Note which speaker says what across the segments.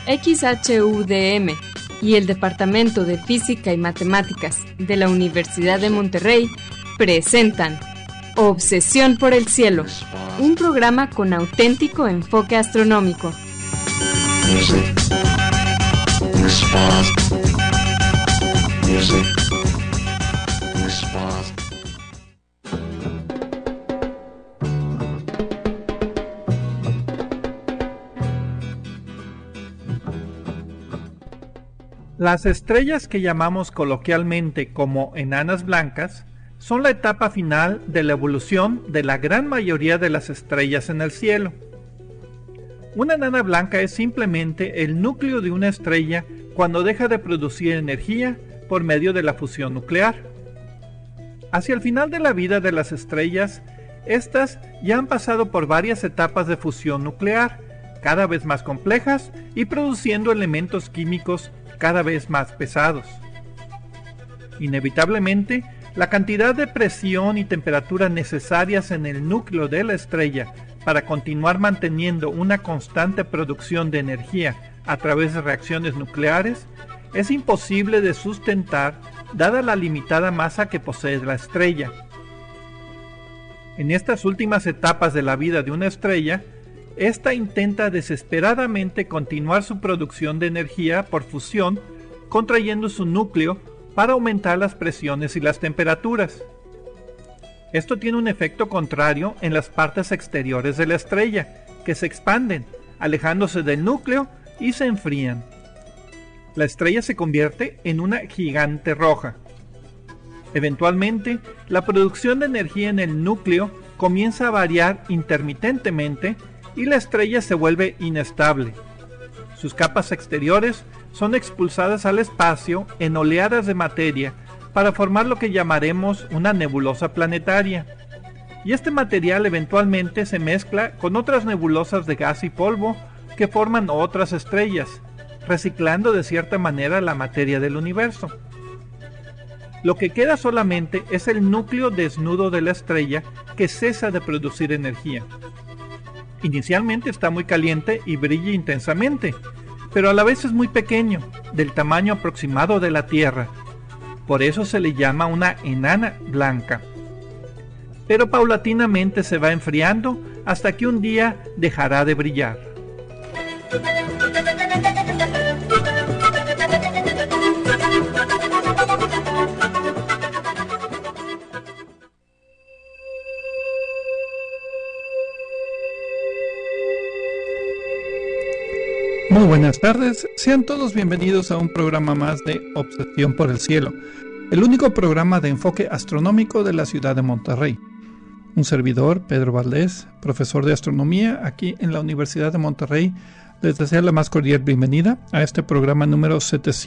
Speaker 1: XHUDM y el Departamento de Física y Matemáticas de la Universidad de Monterrey presentan Obsesión por el Cielo, un programa con auténtico enfoque astronómico.
Speaker 2: Las estrellas que llamamos coloquialmente como enanas blancas son la etapa final de la evolución de la gran mayoría de las estrellas en el cielo. Una enana blanca es simplemente el núcleo de una estrella cuando deja de producir energía por medio de la fusión nuclear. Hacia el final de la vida de las estrellas, estas ya han pasado por varias etapas de fusión nuclear, cada vez más complejas y produciendo elementos químicos cada vez más pesados. Inevitablemente, la cantidad de presión y temperatura necesarias en el núcleo de la estrella para continuar manteniendo una constante producción de energía a través de reacciones nucleares es imposible de sustentar dada la limitada masa que posee la estrella. En estas últimas etapas de la vida de una estrella, esta intenta desesperadamente continuar su producción de energía por fusión, contrayendo su núcleo para aumentar las presiones y las temperaturas. Esto tiene un efecto contrario en las partes exteriores de la estrella, que se expanden, alejándose del núcleo y se enfrían. La estrella se convierte en una gigante roja. Eventualmente, la producción de energía en el núcleo comienza a variar intermitentemente y la estrella se vuelve inestable. Sus capas exteriores son expulsadas al espacio en oleadas de materia para formar lo que llamaremos una nebulosa planetaria. Y este material eventualmente se mezcla con otras nebulosas de gas y polvo que forman otras estrellas, reciclando de cierta manera la materia del universo. Lo que queda solamente es el núcleo desnudo de la estrella que cesa de producir energía. Inicialmente está muy caliente y brilla intensamente, pero a la vez es muy pequeño, del tamaño aproximado de la Tierra. Por eso se le llama una enana blanca. Pero paulatinamente se va enfriando hasta que un día dejará de brillar.
Speaker 3: Muy buenas tardes, sean todos bienvenidos a un programa más de Obsesión por el Cielo, el único programa de enfoque astronómico de la ciudad de Monterrey. Un servidor, Pedro Valdés, profesor de astronomía aquí en la Universidad de Monterrey, les desea la más cordial bienvenida a este programa número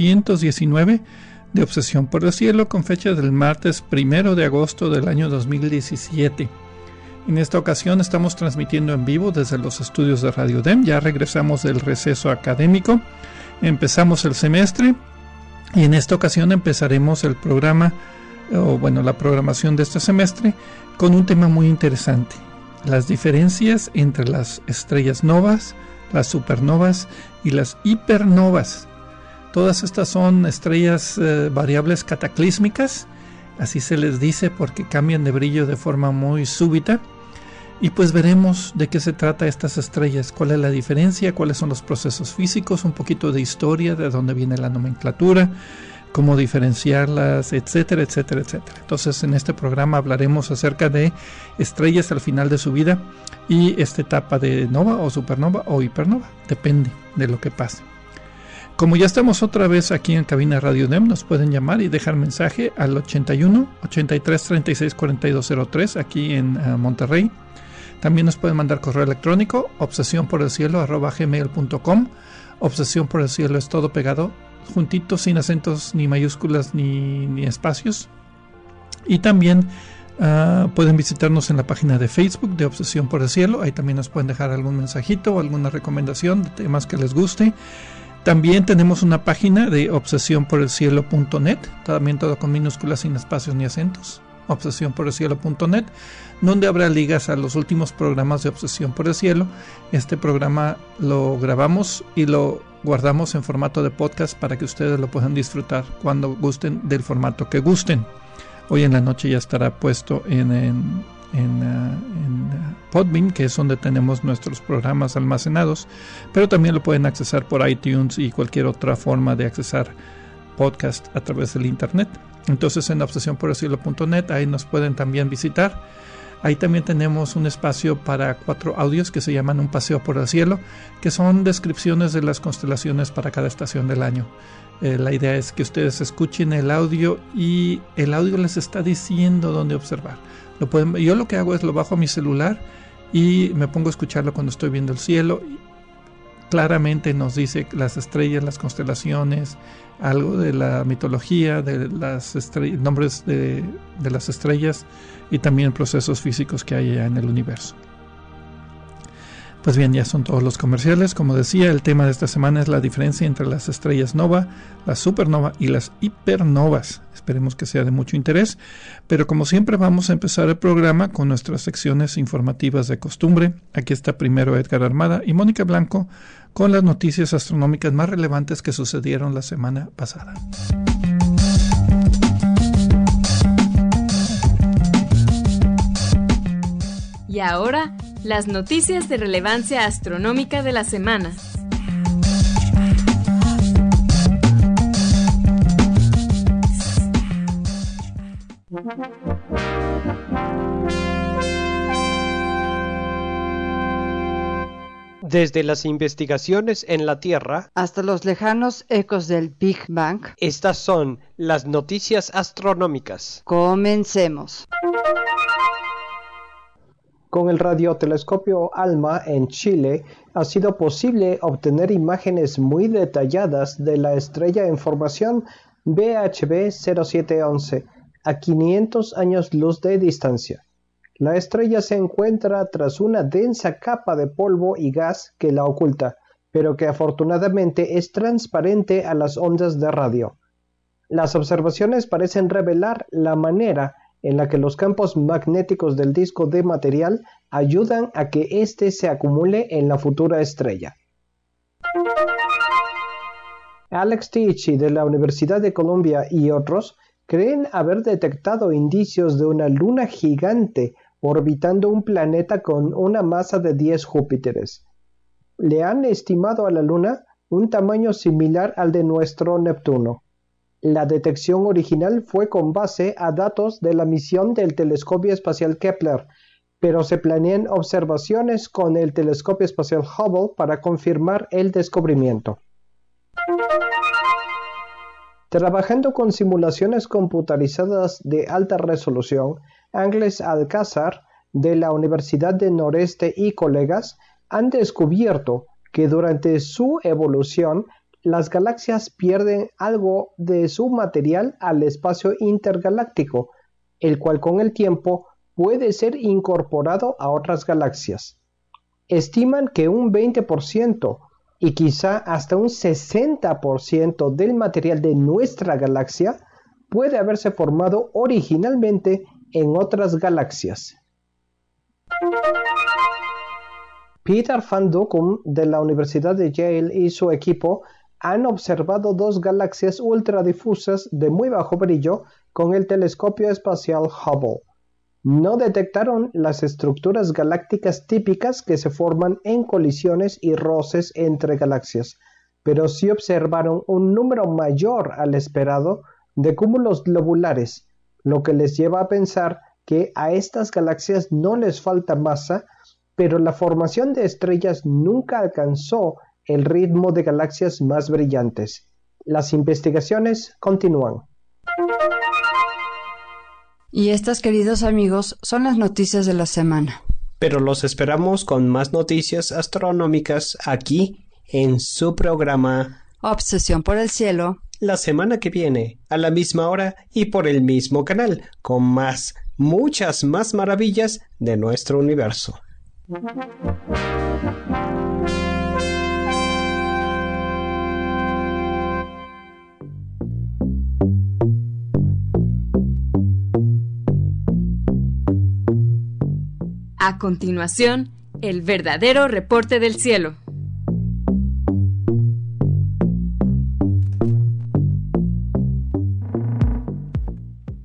Speaker 3: 719 de Obsesión por el Cielo, con fecha del martes 1 de agosto del año 2017. En esta ocasión estamos transmitiendo en vivo desde los estudios de Radio DEM. Ya regresamos del receso académico, empezamos el semestre y en esta ocasión empezaremos el programa, la programación de este semestre con un tema muy interesante: las diferencias entre las estrellas novas, las supernovas y las hipernovas. Todas estas son estrellas variables cataclísmicas, así se les dice porque cambian de brillo de forma muy súbita. Y pues veremos de qué se trata estas estrellas, cuál es la diferencia, cuáles son los procesos físicos, un poquito de historia, de dónde viene la nomenclatura, cómo diferenciarlas, etcétera, etcétera, etcétera. Entonces en este programa hablaremos acerca de estrellas al final de su vida y esta etapa de nova o supernova o hipernova, depende de lo que pase. Como ya estamos otra vez aquí en cabina Radio DEM, nos pueden llamar y dejar mensaje al 81 83 36 42 03 aquí en Monterrey. También nos pueden mandar correo electrónico obsesionporelcielo@gmail.com. Obsesión por el Cielo es todo pegado, juntito, sin acentos, ni mayúsculas, ni espacios. Y también pueden visitarnos en la página de Facebook de Obsesión por el Cielo. Ahí también nos pueden dejar algún mensajito o alguna recomendación de temas que les guste. También tenemos una página de obsesionporelcielo.net, también todo con minúsculas, sin espacios ni acentos. obsesionporelcielo.net, donde habrá ligas a los últimos programas de Obsesión por el Cielo. Este programa lo grabamos y lo guardamos en formato de podcast para que ustedes lo puedan disfrutar cuando gusten, del formato que gusten. Hoy en la noche ya estará puesto en Podbean, que es donde tenemos nuestros programas almacenados, pero también lo pueden accesar por iTunes y cualquier otra forma de accesar podcast a través del internet. Entonces en obsesionporelcielo.net ahí nos pueden también visitar. Ahí también tenemos un espacio para 4 audios que se llaman Un paseo por el cielo, que son descripciones de las constelaciones para cada estación del año. La idea es que ustedes escuchen el audio y el audio les está diciendo dónde observar. Yo lo que hago es lo bajo a mi celular y me pongo a escucharlo cuando estoy viendo el cielo. Claramente nos dice las estrellas, las constelaciones, algo de la mitología, de las nombres de las estrellas y también procesos físicos que hay allá en el universo. Pues bien, ya son todos los comerciales. Como decía, el tema de esta semana es la diferencia entre las estrellas nova, las supernova y las hipernovas. Esperemos que sea de mucho interés. Pero como siempre vamos a empezar el programa con nuestras secciones informativas de costumbre. Aquí está primero Edgar Armada y Mónica Blanco con las noticias astronómicas más relevantes que sucedieron la semana pasada.
Speaker 1: Y ahora, las noticias de relevancia astronómica de la semana.
Speaker 4: Desde las investigaciones en la Tierra
Speaker 5: hasta los lejanos ecos del Big Bang,
Speaker 4: estas son las noticias astronómicas.
Speaker 5: Comencemos.
Speaker 4: Con el radiotelescopio ALMA en Chile ha sido posible obtener imágenes muy detalladas de la estrella en formación BHB 0711 a 500 años luz de distancia. La estrella se encuentra tras una densa capa de polvo y gas que la oculta, pero que afortunadamente es transparente a las ondas de radio. Las observaciones parecen revelar la manera en la que los campos magnéticos del disco de material ayudan a que éste se acumule en la futura estrella. Alex Tichy de la Universidad de Columbia y otros creen haber detectado indicios de una luna gigante orbitando un planeta con una masa de 10 Júpiteres. Le han estimado a la luna un tamaño similar al de nuestro Neptuno. La detección original fue con base a datos de la misión del telescopio espacial Kepler, pero se planean observaciones con el telescopio espacial Hubble para confirmar el descubrimiento. Trabajando con simulaciones computarizadas de alta resolución, Ángeles Alcázar, de la Universidad del Noreste y colegas, han descubierto que durante su evolución, las galaxias pierden algo de su material al espacio intergaláctico, el cual con el tiempo puede ser incorporado a otras galaxias. Estiman que un 20% y quizá hasta un 60% del material de nuestra galaxia puede haberse formado originalmente en otras galaxias. Peter van Dokkum de la Universidad de Yale y su equipo han observado 2 galaxias ultradifusas de muy bajo brillo con el telescopio espacial Hubble. No detectaron las estructuras galácticas típicas que se forman en colisiones y roces entre galaxias, pero sí observaron un número mayor al esperado de cúmulos globulares, lo que les lleva a pensar que a estas galaxias no les falta masa, pero la formación de estrellas nunca alcanzó el ritmo de galaxias más brillantes. Las investigaciones continúan.
Speaker 5: Y estas, queridos amigos, son las noticias de la semana.
Speaker 4: Pero los esperamos con más noticias astronómicas aquí en su programa
Speaker 5: Obsesión por el cielo.
Speaker 4: La semana que viene, a la misma hora y por el mismo canal, con muchas más maravillas de nuestro universo.
Speaker 1: A continuación, el verdadero reporte del cielo.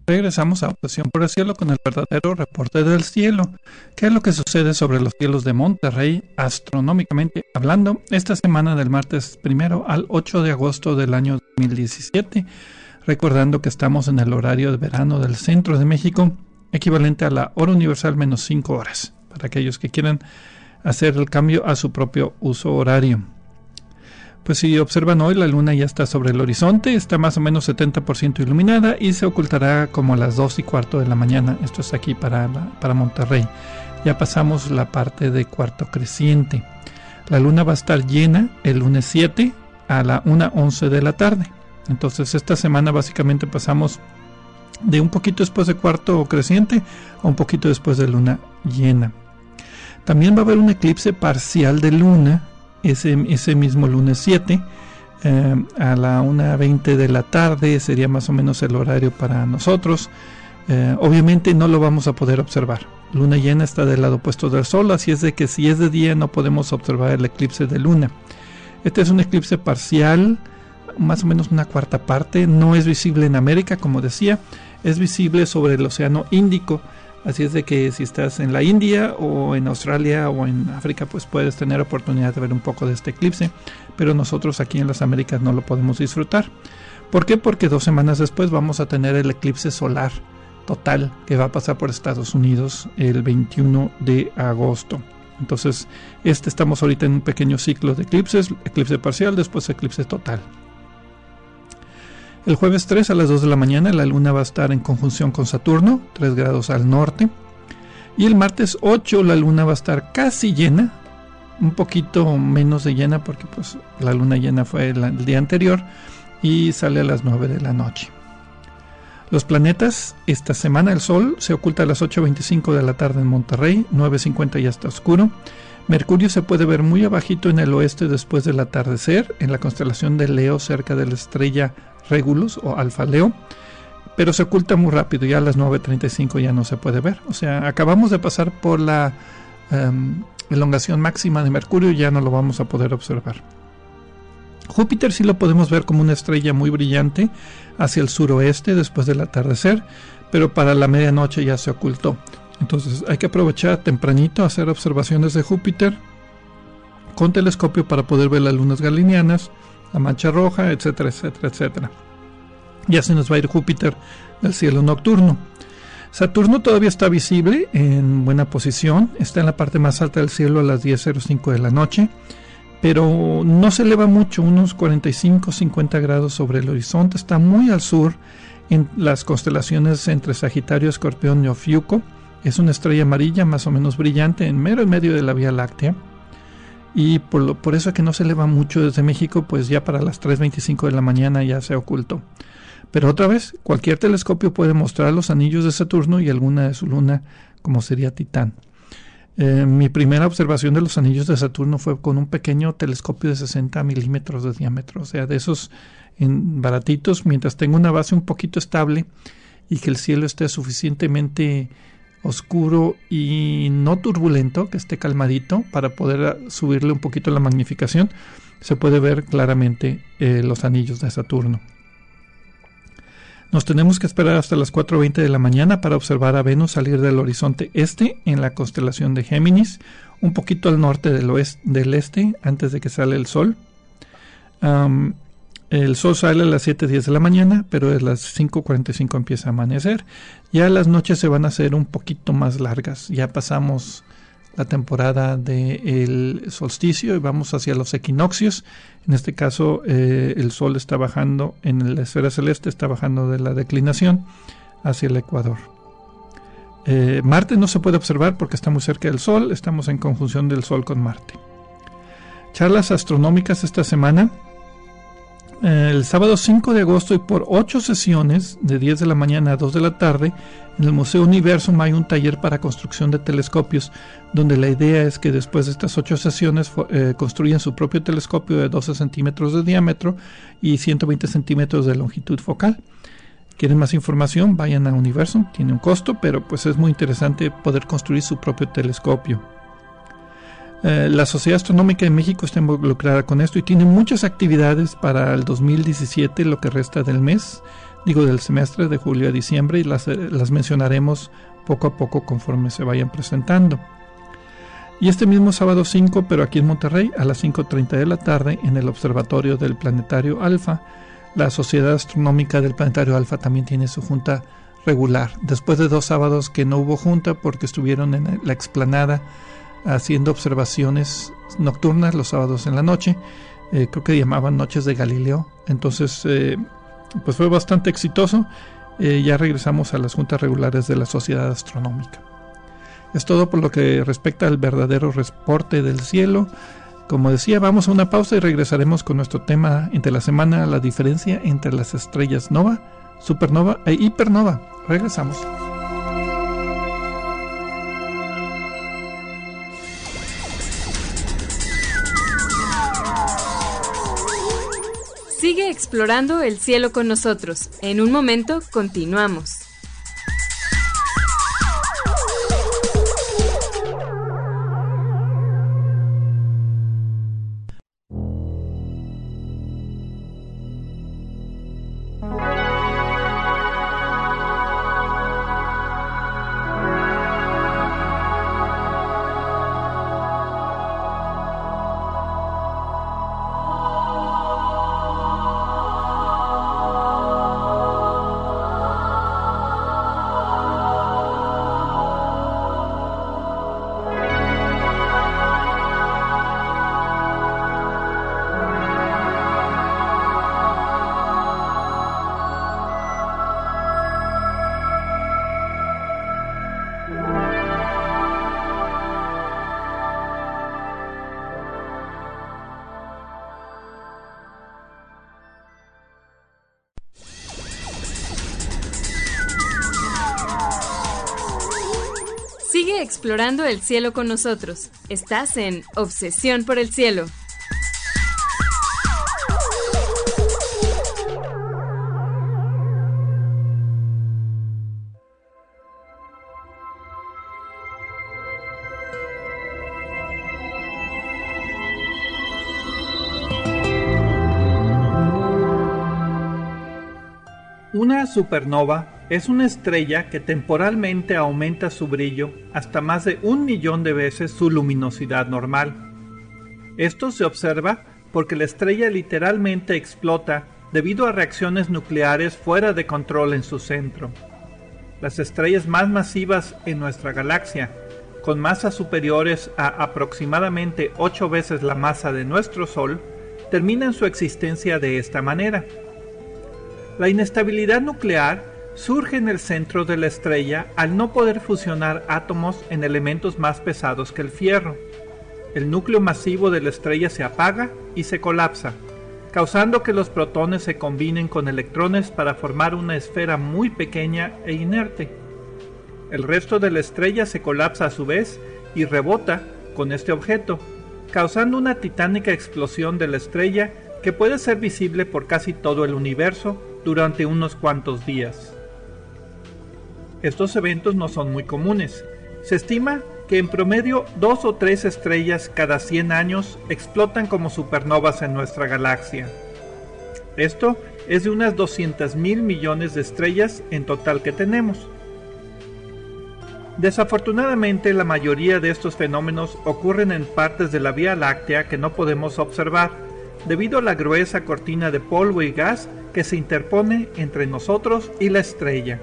Speaker 3: Regresamos a Obsesión por el Cielo con el verdadero reporte del cielo. ¿Qué es lo que sucede sobre los cielos de Monterrey, astronómicamente hablando, esta semana del martes 1 al 8 de agosto del año 2017? Recordando que estamos en el horario de verano del centro de México, equivalente a la hora universal menos 5 horas, para aquellos que quieran hacer el cambio a su propio uso horario. Pues si observan hoy, la luna ya está sobre el horizonte, está más o menos 70% iluminada y se ocultará como a las 2:15 de la mañana. Esto es aquí para Monterrey. Ya pasamos la parte de cuarto creciente. La luna va a estar llena el lunes 7 a la 1:11 de la tarde. Entonces esta semana básicamente pasamos de un poquito después de cuarto creciente a un poquito después de luna llena. También va a haber un eclipse parcial de luna ese mismo lunes 7 a la 1:20 de la tarde. Sería más o menos el horario para nosotros. Obviamente no lo vamos a poder observar. Luna llena está del lado opuesto del sol, así es de que si es de día no podemos observar el eclipse de luna. Este es un eclipse parcial, más o menos una cuarta parte. No es visible en América, como decía, es visible sobre el Océano Índico. Así es de que si estás en la India o en Australia o en África, pues puedes tener oportunidad de ver un poco de este eclipse, pero nosotros aquí en las Américas no lo podemos disfrutar. ¿Por qué? Porque 2 semanas después vamos a tener el eclipse solar total que va a pasar por Estados Unidos el 21 de agosto. Entonces, estamos ahorita en un pequeño ciclo de eclipses, eclipse parcial, después eclipse total. El jueves 3 a las 2 de la mañana la luna va a estar en conjunción con Saturno, 3 grados al norte. Y el martes 8 la luna va a estar casi llena, un poquito menos de llena porque pues la luna llena fue el día anterior y sale a las 9 de la noche. Los planetas, esta semana el Sol se oculta a las 8:25 de la tarde en Monterrey, 9:50 ya está oscuro. Mercurio se puede ver muy abajito en el oeste después del atardecer, en la constelación de Leo cerca de la estrella Regulus o Alfa Leo, pero se oculta muy rápido, ya a las 9:35 ya no se puede ver. O sea, acabamos de pasar por la elongación máxima de Mercurio, ya no lo vamos a poder observar. Júpiter sí lo podemos ver como una estrella muy brillante hacia el suroeste después del atardecer, pero para la medianoche ya se ocultó. Entonces hay que aprovechar tempranito a hacer observaciones de Júpiter con telescopio para poder ver las lunas galileanas, la mancha roja, etcétera, etcétera, etcétera. Ya se nos va a ir Júpiter del cielo nocturno. Saturno todavía está visible en buena posición, está en la parte más alta del cielo a las 10:05 de la noche, pero no se eleva mucho, unos 45-50 grados sobre el horizonte. Está muy al sur en las constelaciones entre Sagitario, Escorpión y Ofiuco. Es una estrella amarilla más o menos brillante en medio de la Vía Láctea. Y por eso que no se eleva mucho desde México, pues ya para las 3:25 de la mañana ya se ocultó. Pero otra vez, cualquier telescopio puede mostrar los anillos de Saturno y alguna de su luna, como sería Titán. Mi primera observación de los anillos de Saturno fue con un pequeño telescopio de 60 milímetros de diámetro, o sea, de esos baratitos, mientras tenga una base un poquito estable y que el cielo esté suficientemente oscuro y no turbulento, que esté calmadito para poder subirle un poquito la magnificación, se puede ver claramente los anillos de Saturno. Nos tenemos que esperar hasta las 4:20 de la mañana para observar a Venus salir del horizonte este en la constelación de Géminis, un poquito al norte del este, antes de que sale el Sol. El Sol sale a las 7:10 de la mañana, pero a las 5:45 empieza a amanecer. Ya las noches se van a hacer un poquito más largas. Ya pasamos la temporada del solsticio y vamos hacia los equinoccios. En este caso, el Sol está bajando en la esfera celeste, está bajando de la declinación hacia el ecuador. Marte no se puede observar porque está muy cerca del Sol. Estamos en conjunción del Sol con Marte. Charlas astronómicas esta semana. El sábado 5 de agosto y por 8 sesiones de 10 de la mañana a 2 de la tarde en el Museo Universum hay un taller para construcción de telescopios, donde la idea es que después de estas 8 sesiones construyan su propio telescopio de 12 centímetros de diámetro y 120 centímetros de longitud focal. ¿Quieren más información? Vayan a Universum, tiene un costo, pero pues es muy interesante poder construir su propio telescopio. La Sociedad Astronómica de México está involucrada con esto y tiene muchas actividades para el 2017, lo que resta del mes del semestre de julio a diciembre, y las mencionaremos poco a poco conforme se vayan presentando. Y este mismo sábado 5, pero aquí en Monterrey, a las 5:30 de la tarde, en el observatorio del Planetario Alfa, la Sociedad Astronómica del Planetario Alfa también tiene su junta regular, después de 2 sábados que no hubo junta porque estuvieron en la explanada haciendo observaciones nocturnas los sábados en la noche. Creo que llamaban Noches de Galileo. Entonces pues fue bastante exitoso. Ya regresamos a las juntas regulares de la Sociedad Astronómica. Es todo por lo que respecta al verdadero reporte del cielo. Como decía, vamos a una pausa y regresaremos con nuestro tema entre la semana: la diferencia entre las estrellas nova, supernova e hipernova. Regresamos.
Speaker 1: Sigue explorando el cielo con nosotros. En un momento continuamos. Sigue explorando el cielo con nosotros. Estás en Obsesión por el Cielo.
Speaker 2: Una supernova es una estrella que temporalmente aumenta su brillo hasta más de 1 millón de veces su luminosidad normal. Esto se observa porque la estrella literalmente explota debido a reacciones nucleares fuera de control en su centro. Las estrellas más masivas en nuestra galaxia, con masas superiores a aproximadamente 8 veces la masa de nuestro Sol, terminan su existencia de esta manera. La inestabilidad nuclear surge en el centro de la estrella al no poder fusionar átomos en elementos más pesados que el fierro. El núcleo masivo de la estrella se apaga y se colapsa, causando que los protones se combinen con electrones para formar una esfera muy pequeña e inerte. El resto de la estrella se colapsa a su vez y rebota con este objeto, causando una titánica explosión de la estrella que puede ser visible por casi todo el universo durante unos cuantos días. Estos eventos no son muy comunes. Se estima que en promedio 2 o 3 estrellas cada 100 años explotan como supernovas en nuestra galaxia. Esto es de unas 200,000 millones de estrellas en total que tenemos. Desafortunadamente, la mayoría de estos fenómenos ocurren en partes de la Vía Láctea que no podemos observar, debido a la gruesa cortina de polvo y gas que se interpone entre nosotros y la estrella.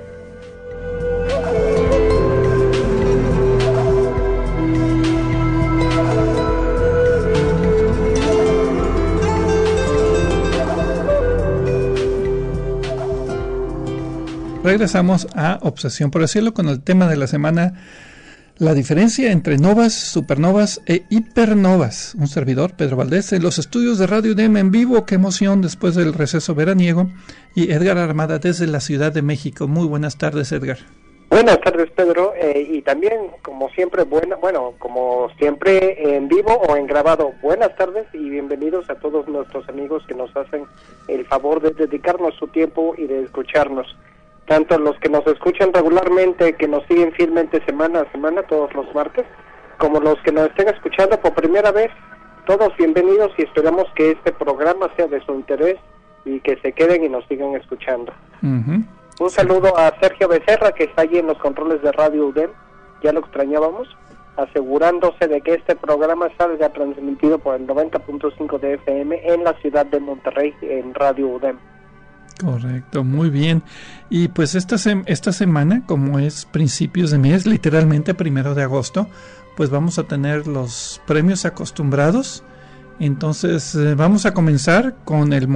Speaker 3: Regresamos a Obsesión por el Cielo con el tema de la semana: la diferencia entre novas, supernovas e hipernovas. Un servidor, Pedro Valdés, en los estudios de Radio UDEM en vivo. Qué emoción después del receso veraniego. Y Edgar Armada desde la Ciudad de México. Muy buenas tardes, Edgar.
Speaker 6: Buenas tardes, Pedro, y también, como siempre, como siempre en vivo o en grabado, buenas tardes y bienvenidos a todos nuestros amigos que nos hacen el favor de dedicarnos su tiempo y de escucharnos. Tanto los que nos escuchan regularmente, que nos siguen fielmente semana a semana, todos los martes, como los que nos estén escuchando por primera vez, todos bienvenidos y esperamos que este programa sea de su interés y que se queden y nos sigan escuchando. Un saludo a Sergio Becerra, que está allí en los controles de Radio UDEM, ya lo extrañábamos, asegurándose de que este programa salga transmitido por el 90.5 de FM en la ciudad de Monterrey, en Radio UDEM.
Speaker 3: Correcto, muy bien. Y pues esta semana, como es principios de mes, literalmente 1 de agosto, pues vamos a tener los premios acostumbrados. Entonces vamos a comenzar con el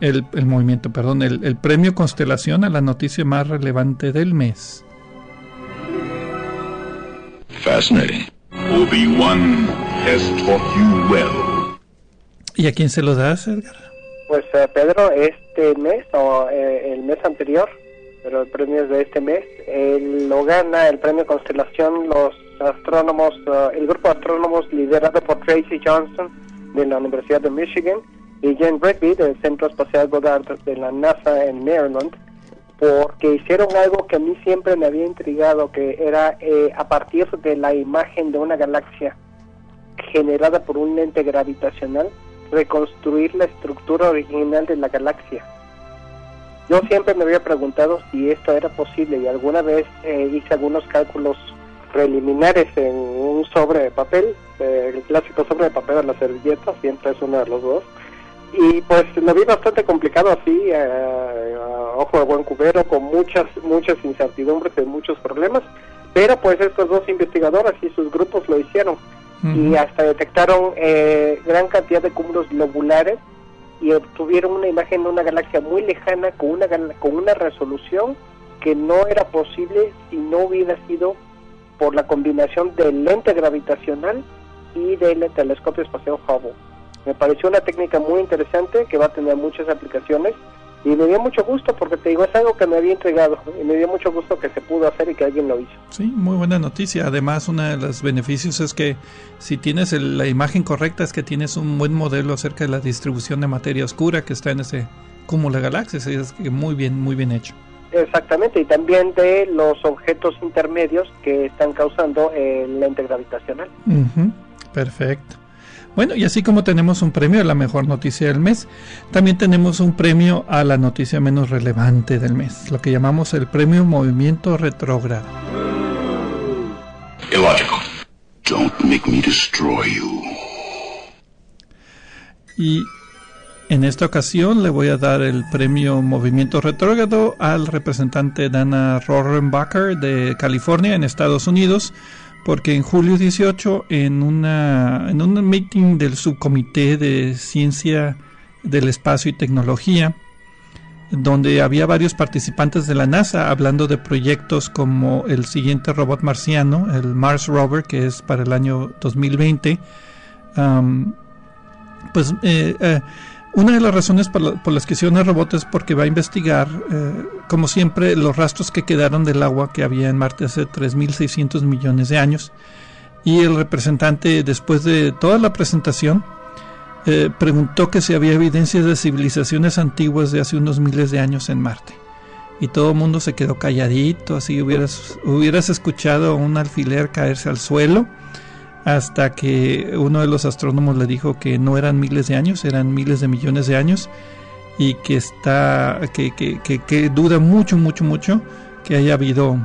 Speaker 3: premio Constelación a la noticia más relevante del mes.
Speaker 7: Fascinating. Obi-Wan test taught you well.
Speaker 3: ¿Y a quién se lo das, Edgar?
Speaker 6: Pues Pedro, este mes o el mes anterior, pero el premio es de este mes, lo gana el premio Constelación los astrónomos, el grupo de astrónomos liderado por Tracy Johnson de la Universidad de Michigan y Jen Bradby del Centro Espacial Goddard de la NASA en Maryland, porque hicieron algo que a mí siempre me había intrigado, que era a partir de la imagen de una galaxia generada por un lente gravitacional, reconstruir la estructura original de la galaxia. Yo siempre me había preguntado si esto era posible y alguna vez hice algunos cálculos preliminares en un sobre de papel, el clásico sobre de papel de la servilleta, siempre es uno de los dos, y pues lo vi bastante complicado así, a ojo de buen cubero, con muchas incertidumbres y muchos problemas, pero pues estos dos investigadores y sus grupos lo hicieron. Y hasta detectaron gran cantidad de cúmulos globulares y obtuvieron una imagen de una galaxia muy lejana con una resolución que no era posible si no hubiera sido por la combinación del lente gravitacional y del telescopio espacial Hubble. Me pareció una técnica muy interesante que va a tener muchas aplicaciones y me dio mucho gusto porque te digo, es algo que me había entregado y me dio mucho gusto que se pudo hacer y que alguien lo hizo.
Speaker 3: Sí, muy buena noticia. Además, uno de los beneficios es que si tienes la imagen correcta es que tienes un buen modelo acerca de la distribución de materia oscura que está en ese cúmulo de galaxias. Es que muy bien hecho.
Speaker 6: Exactamente, y también de los objetos intermedios que están causando el lente gravitacional.
Speaker 3: Perfecto. Bueno, y así como tenemos un premio a la mejor noticia del mes, también tenemos un premio a la noticia menos relevante del mes, lo que llamamos el premio Movimiento Retrógrado.
Speaker 7: Illogical. Don't make me destroy you.
Speaker 3: Y en esta ocasión le voy a dar el premio Movimiento Retrógrado al representante Dana Rohrabacher de California, en Estados Unidos, porque en julio 18, en un meeting del Subcomité de Ciencia del Espacio y Tecnología, donde había varios participantes de la NASA hablando de proyectos como el siguiente robot marciano, el Mars Rover, que es para el año 2020, una de las razones por las que hicieron el robot es porque va a investigar, como siempre, los rastros que quedaron del agua que había en Marte hace 3.600 millones de años. Y el representante, después de toda la presentación, preguntó que si había evidencias de civilizaciones antiguas de hace unos miles de años en Marte. Y todo el mundo se quedó calladito, así hubieras escuchado un alfiler caerse al suelo, hasta que uno de los astrónomos le dijo que no eran miles de años, eran miles de millones de años, y que duda mucho que haya habido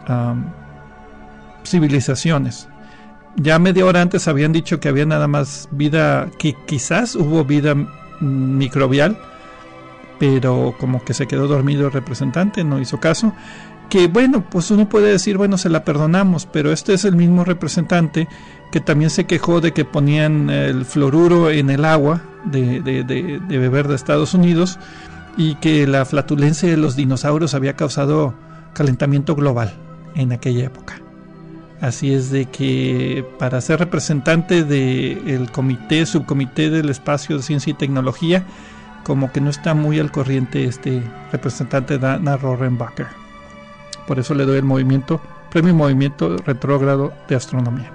Speaker 3: civilizaciones. Ya media hora antes habían dicho que había nada más vida, que quizás hubo vida microbial, pero como que se quedó dormido el representante, no hizo caso. Que bueno, pues uno puede decir, bueno, se la perdonamos, pero este es el mismo representante que también se quejó de que ponían el fluoruro en el agua de beber de Estados Unidos, y que la flatulencia de los dinosaurios había causado calentamiento global en aquella época. Así es de que para ser representante del subcomité del espacio de ciencia y tecnología, como que no está muy al corriente este representante Dana Rohrabacher. Por eso le doy el premio Movimiento Retrógrado de Astronomía.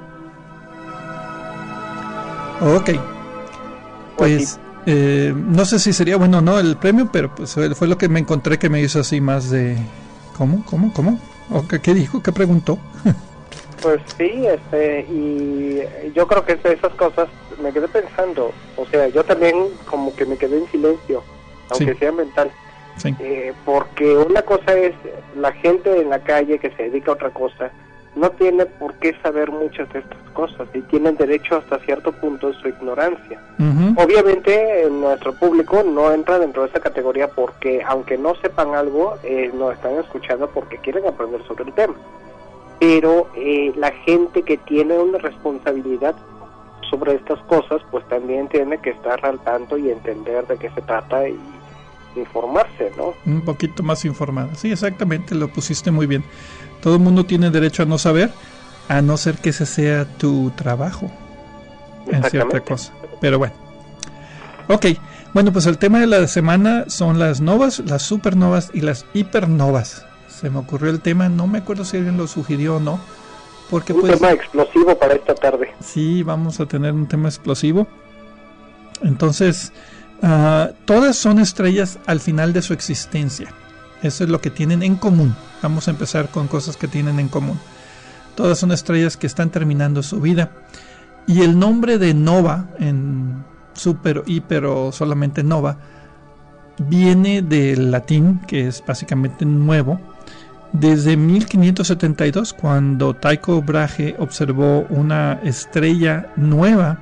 Speaker 3: Ok, pues no sé si sería bueno o no el premio, pero pues fue lo que me encontré que me hizo así más de... ¿Cómo? ¿Qué dijo? ¿Qué preguntó?
Speaker 6: Pues sí, y yo creo que esas cosas me quedé pensando, o sea, yo también como que me quedé en silencio, aunque sea mental,
Speaker 3: Sí.
Speaker 6: Porque una cosa es la gente en la calle que se dedica a otra cosa, no tiene por qué saber muchas de estas cosas y tienen derecho hasta cierto punto de su ignorancia. Obviamente nuestro público no entra dentro de esa categoría porque aunque no sepan algo, nos están escuchando porque quieren aprender sobre el tema. Pero la gente que tiene una responsabilidad sobre estas cosas, pues también tiene que estar al tanto y entender de qué se trata y informarse, ¿no?
Speaker 3: Un poquito más informada. Sí, exactamente, lo pusiste muy bien. Todo el mundo tiene derecho a no saber, a no ser que ese sea tu trabajo en cierta cosa. Pero bueno. Ok, bueno, pues el tema de la semana son las novas, las supernovas y las hipernovas. Se me ocurrió el tema, no me acuerdo si alguien lo sugirió o no. Porque
Speaker 6: un tema explosivo para esta tarde.
Speaker 3: Sí, vamos a tener un tema explosivo. Entonces, todas son estrellas al final de su existencia. Eso es lo que tienen en común. Vamos a empezar con cosas que tienen en común. Todas son estrellas que están terminando su vida. Y el nombre de nova, en super, hiper o solamente nova, viene del latín, que es básicamente nuevo. Desde 1572, cuando Tycho Brahe observó una estrella nueva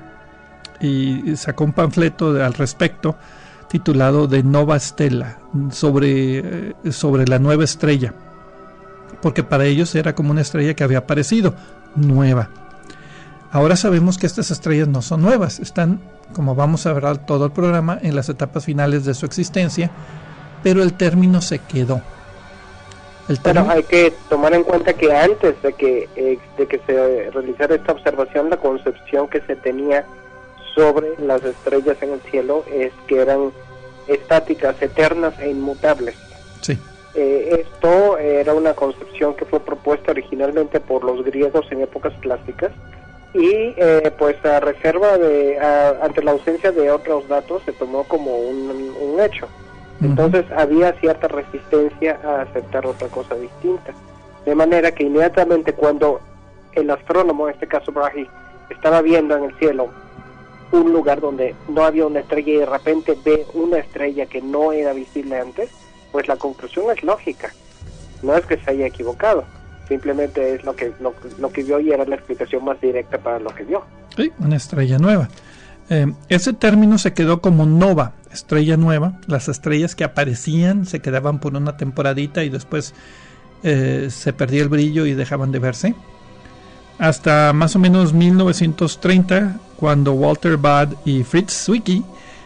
Speaker 3: y sacó un panfleto al respecto titulado De Nova Stella, sobre la nueva estrella, porque para ellos era como una estrella que había aparecido nueva. Ahora sabemos que estas estrellas no son nuevas, están, como vamos a ver todo el programa, en las etapas finales de su existencia, pero el término se quedó.
Speaker 6: Pero hay que tomar en cuenta que antes de que se realizara esta observación, la concepción que se tenía sobre las estrellas en el cielo es que eran estáticas, eternas e inmutables.
Speaker 3: Sí.
Speaker 6: Esto era una concepción que fue propuesta originalmente por los griegos en épocas clásicas y pues a reserva ante la ausencia de otros datos se tomó como un hecho. Entonces había cierta resistencia a aceptar otra cosa distinta, de manera que inmediatamente cuando el astrónomo, en este caso Brahe, estaba viendo en el cielo un lugar donde no había una estrella y de repente ve una estrella que no era visible antes, pues la conclusión es lógica, no es que se haya equivocado, simplemente es lo que vio y era la explicación más directa para lo que vio.
Speaker 3: Sí, una estrella nueva. Ese término se quedó como nova, estrella nueva. Las estrellas que aparecían se quedaban por una temporadita y después se perdía el brillo y dejaban de verse. Hasta más o menos 1930, cuando Walter Baade y Fritz Zwicky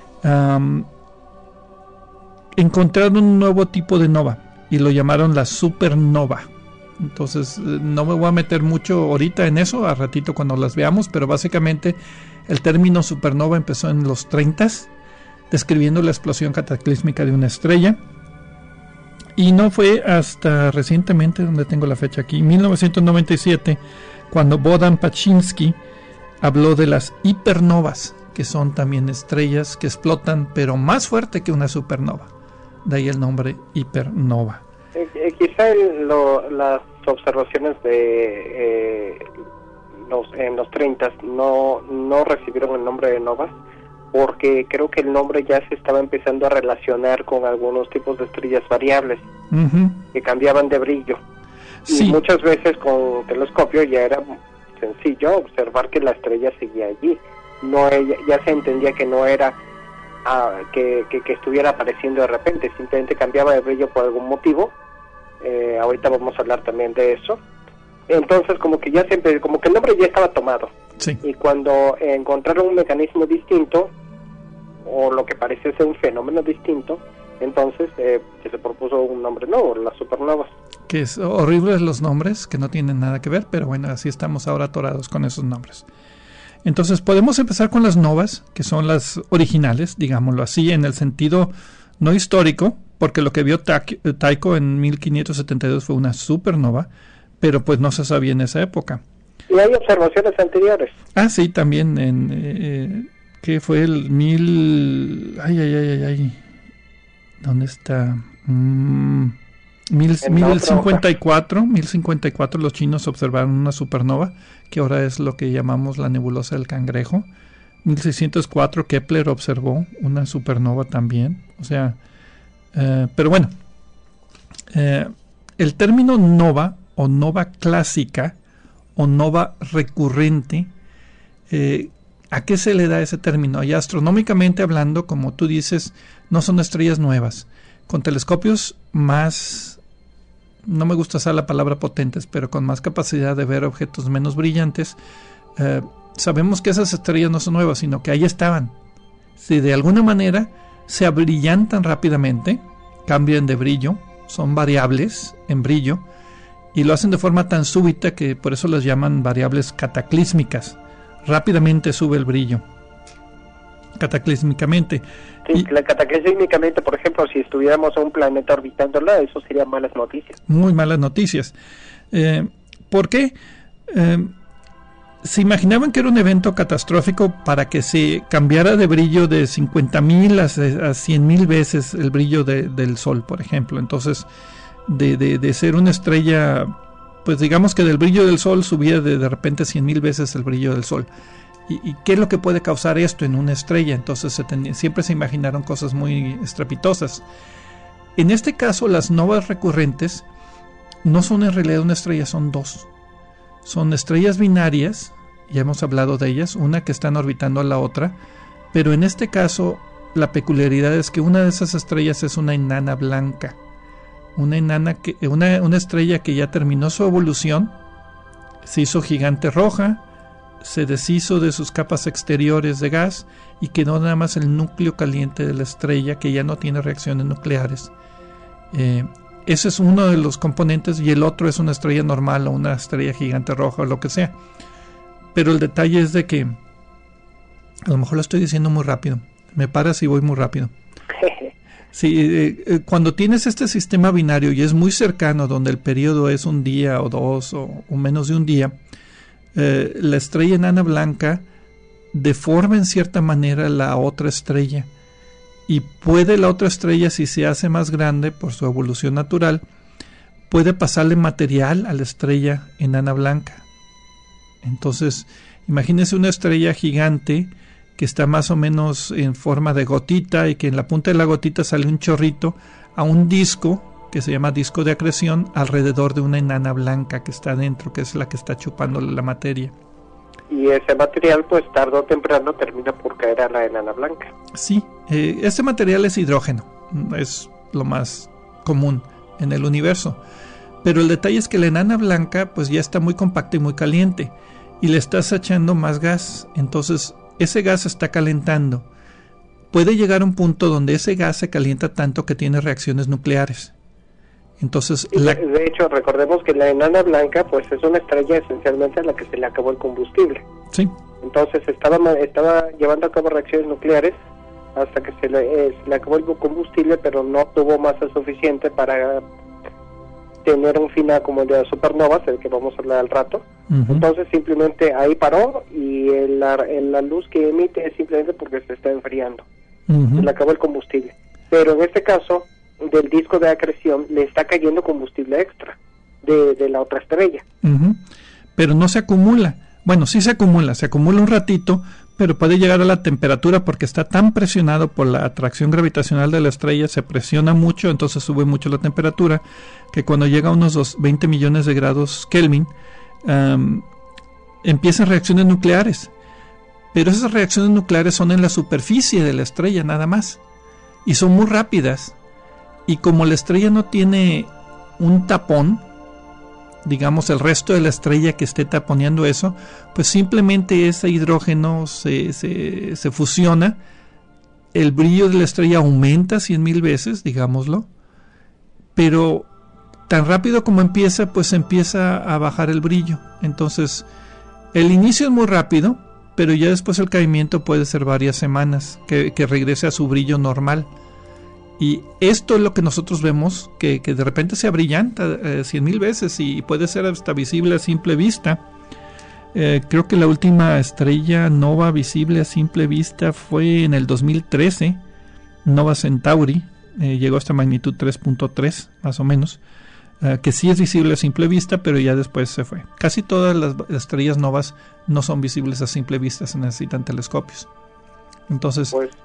Speaker 3: encontraron un nuevo tipo de nova y lo llamaron la supernova. Entonces no me voy a meter mucho ahorita en eso, a ratito cuando las veamos, pero básicamente el término supernova empezó en los 30s, describiendo la explosión cataclísmica de una estrella, y no fue hasta recientemente, donde tengo la fecha aquí, 1997, cuando Bohdan Paczynski habló de las hipernovas, que son también estrellas que explotan, pero más fuerte que una supernova. De ahí el nombre hipernova.
Speaker 6: Quizá las observaciones en los 30 no recibieron el nombre de novas, porque creo que el nombre ya se estaba empezando a relacionar con algunos tipos de estrellas variables que cambiaban de brillo. Sí. Y muchas veces con telescopio ya era sencillo observar que la estrella seguía allí. Ya se entendía que no era que estuviera apareciendo de repente, simplemente cambiaba de brillo por algún motivo. Ahorita vamos a hablar también de eso. Entonces como que como que el nombre ya estaba tomado.
Speaker 3: Sí.
Speaker 6: Y cuando encontraron un mecanismo distinto, o lo que parecía ser un fenómeno distinto, entonces se propuso un nombre nuevo, las supernovas.
Speaker 3: Que es horribles los nombres, que no tienen nada que ver, pero bueno, así estamos ahora atorados con esos nombres. Entonces podemos empezar con las novas, que son las originales, digámoslo así, en el sentido no histórico, porque lo que vio Tycho en 1572 fue una supernova, pero pues no se sabía en esa época.
Speaker 6: Y hay observaciones anteriores.
Speaker 3: Sí, también que fue el 1054, 1054 los chinos observaron una supernova, que ahora es lo que llamamos la nebulosa del Cangrejo. 1604 Kepler observó una supernova también. O sea, Pero bueno, el término nova o nova clásica o nova recurrente, ¿a qué se le da ese término? Y astronómicamente hablando, como tú dices, no son estrellas nuevas. Con telescopios más, no me gusta usar la palabra potentes, pero con más capacidad de ver objetos menos brillantes, sabemos que esas estrellas no son nuevas, sino que ahí estaban. Si de alguna manera se abrillantan rápidamente, cambian de brillo, son variables en brillo, y lo hacen de forma tan súbita que por eso las llaman variables cataclísmicas. Rápidamente sube el brillo, cataclísmicamente.
Speaker 6: Sí, cataclísmicamente, por ejemplo, si estuviéramos a un planeta orbitándola, eso serían malas noticias.
Speaker 3: Muy malas noticias. ¿Por qué? Se imaginaban que era un evento catastrófico para que se cambiara de brillo de 50,000 a 100,000 veces el brillo del Sol, por ejemplo. Entonces, de ser una estrella, pues digamos que del brillo del Sol subía de repente 100,000 veces el brillo del Sol. ¿Y qué es lo que puede causar esto en una estrella? Entonces siempre se imaginaron cosas muy estrepitosas. En este caso, las novas recurrentes no son en realidad una estrella, son dos. Son estrellas binarias, ya hemos hablado de ellas, una que están orbitando a la otra, pero en este caso la peculiaridad es que una de esas estrellas es una enana blanca. Una estrella que ya terminó su evolución, se hizo gigante roja, se deshizo de sus capas exteriores de gas y quedó nada más el núcleo caliente de la estrella, que ya no tiene reacciones nucleares. Ese es uno de los componentes, y el otro es una estrella normal o una estrella gigante roja o lo que sea. Pero el detalle es de que, a lo mejor lo estoy diciendo muy rápido, me paras si voy muy rápido. Sí, cuando tienes este sistema binario y es muy cercano, donde el periodo es un día o dos o menos de un día, la estrella enana blanca deforma en cierta manera la otra estrella, y puede la otra estrella, si se hace más grande por su evolución natural, puede pasarle material a la estrella enana blanca. Entonces, imagínense una estrella gigante que está más o menos en forma de gotita, y que en la punta de la gotita sale un chorrito a un disco que se llama disco de acreción alrededor de una enana blanca que está adentro, que es la que está chupándole la materia.
Speaker 6: Y ese material, pues tarde o temprano termina por caer a la enana blanca.
Speaker 3: Sí, ese material es hidrógeno, es lo más común en el universo. Pero el detalle es que la enana blanca pues ya está muy compacta y muy caliente, y le estás echando más gas. Entonces ese gas está calentando. Puede llegar a un punto donde ese gas se calienta tanto que tiene reacciones nucleares. Entonces,
Speaker 6: de hecho, recordemos que la enana blanca pues es una estrella esencialmente a la que se le acabó el combustible.
Speaker 3: Sí.
Speaker 6: Entonces estaba llevando a cabo reacciones nucleares hasta que se le acabó el combustible, pero no tuvo masa suficiente para tener un final como el de las supernovas, el que vamos a hablar al rato. Uh-huh. Entonces simplemente ahí paró, y la luz que emite es simplemente porque se está enfriando. Uh-huh. Se le acabó el combustible. Pero en este caso, del disco de acreción le está cayendo combustible extra de la otra estrella.
Speaker 3: Uh-huh. Pero no se acumula. Bueno, sí se acumula un ratito, pero puede llegar a la temperatura porque está tan presionado por la atracción gravitacional de la estrella, se presiona mucho, entonces sube mucho la temperatura, que cuando llega a unos 20 millones de grados Kelvin, empiezan reacciones nucleares. Pero esas reacciones nucleares son en la superficie de la estrella nada más, y son muy rápidas. Y como la estrella no tiene un tapón, digamos el resto de la estrella que esté taponeando eso, pues simplemente ese hidrógeno se fusiona, el brillo de la estrella aumenta 100,000 veces, digámoslo, pero tan rápido como empieza, pues empieza a bajar el brillo. Entonces, el inicio es muy rápido, pero ya después el caimiento puede ser varias semanas, que regrese a su brillo normal. Y esto es lo que nosotros vemos, que de repente se abrillanta 100,000 veces y puede ser hasta visible a simple vista. Creo que la última estrella nova visible a simple vista fue en el 2013, Nova Centauri, llegó hasta magnitud 3.3 más o menos, que sí es visible a simple vista, pero ya después se fue. Casi todas las estrellas novas no son visibles a simple vista, se necesitan telescopios. Entonces,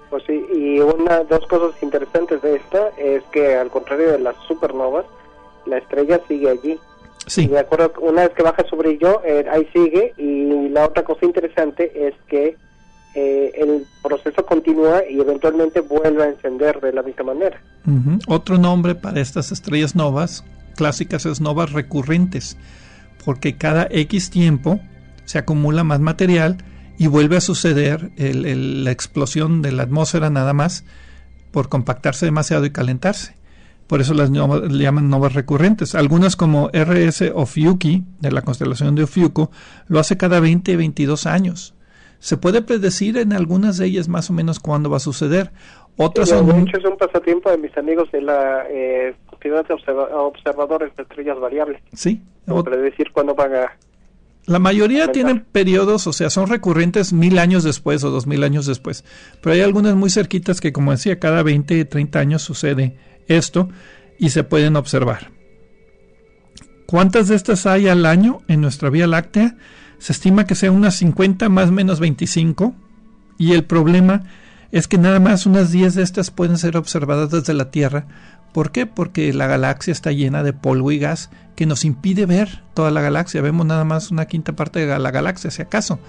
Speaker 6: Pues sí, y dos cosas interesantes de esta es que al contrario de las supernovas, la estrella sigue allí.
Speaker 3: Sí.
Speaker 6: Y de acuerdo, una vez que baja su brillo, ahí sigue, y la otra cosa interesante es que el proceso continúa y eventualmente vuelve a encender de la misma manera.
Speaker 3: Otro nombre para estas estrellas novas clásicas es novas recurrentes, porque cada X tiempo se acumula más material y vuelve a suceder la explosión de la atmósfera nada más por compactarse demasiado y calentarse. Por eso las le llaman novas recurrentes. Algunas, como RS Ophiuchi, de la constelación de Ofiuco, lo hace cada 20-22 años. Se puede predecir en algunas de ellas más o menos cuándo va a suceder. Otras
Speaker 6: De
Speaker 3: son...
Speaker 6: hecho, es un pasatiempo de mis amigos de la Sociedad de Observadores de Estrellas Variables.
Speaker 3: Sí.
Speaker 6: Como predecir cuándo van a...
Speaker 3: La mayoría
Speaker 6: aumentar.
Speaker 3: tienen periodos, o sea, son recurrentes 1000 años después o 2000 años después. Pero hay algunas muy cerquitas que, como decía, cada 20-30 años sucede esto y se pueden observar. ¿Cuántas de estas hay al año en nuestra Vía Láctea? Se estima que sea unas 50 más o menos 25, y el problema es que nada más unas 10 de estas pueden ser observadas desde la Tierra. ¿Por qué? Porque la galaxia está llena de polvo y gas que nos impide ver toda la galaxia. Vemos nada más una quinta parte de la galaxia, si acaso.